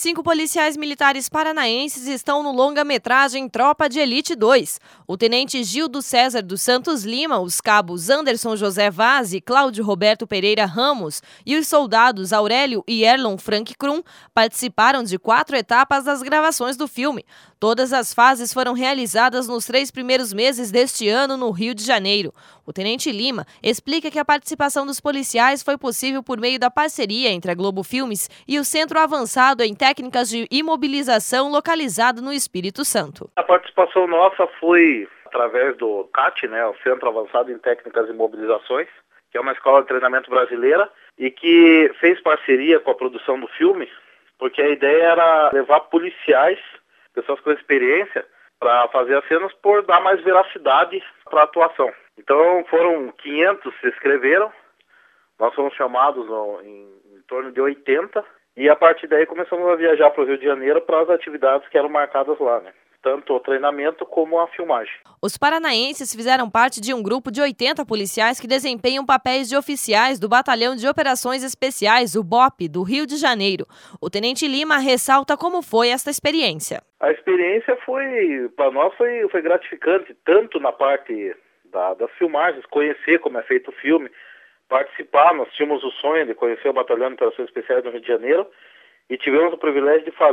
5 policiais militares paranaenses estão no longa-metragem Tropa de Elite 2. O tenente Gildo César dos Santos Lima, os cabos Anderson José Vaz e Cláudio Roberto Pereira Ramos e os soldados Aurélio e Erlon Frank Krum participaram de 4 etapas das gravações do filme. Todas as fases foram realizadas nos 3 primeiros meses deste ano no Rio de Janeiro. O tenente Lima explica que a participação dos policiais foi possível por meio da parceria entre a Globo Filmes e o Centro Avançado em Técnicas de Imobilização localizado no Espírito Santo. A participação nossa foi através do CAT, o Centro Avançado em Técnicas de Imobilizações, que é uma escola de treinamento brasileira e que fez parceria com a produção do filme, porque a ideia era levar policiais, pessoas com experiência, para fazer as cenas por dar mais veracidade para a atuação. Então foram 500 que se inscreveram, nós fomos chamados em torno de 80 e a partir daí começamos a viajar para o Rio de Janeiro para as atividades que eram marcadas lá, tanto o treinamento como a filmagem. Os paranaenses fizeram parte de um grupo de 80 policiais que desempenham papéis de oficiais do Batalhão de Operações Especiais, o BOP, do Rio de Janeiro. O tenente Lima ressalta como foi esta experiência. A experiência para nós foi gratificante, tanto na parte das filmagens, conhecer como é feito o filme, participar. Nós tínhamos o sonho de conhecer o Batalhão de Operações Especiais do Rio de Janeiro e tivemos o privilégio de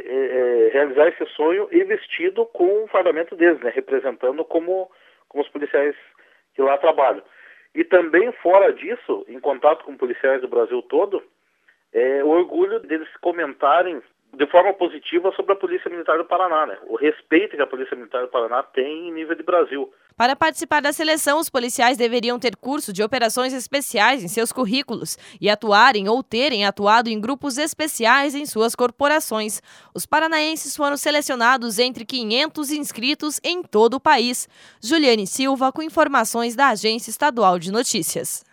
realizar esse sonho e vestido com o fardamento deles, representando como os policiais que lá trabalham. E também fora disso, em contato com policiais do Brasil todo, o orgulho deles comentarem de forma positiva sobre a Polícia Militar do Paraná, o respeito que a Polícia Militar do Paraná tem em nível de Brasil. Para participar da seleção, os policiais deveriam ter curso de operações especiais em seus currículos e atuarem ou terem atuado em grupos especiais em suas corporações. Os paranaenses foram selecionados entre 500 inscritos em todo o país. Juliane Silva, com informações da Agência Estadual de Notícias.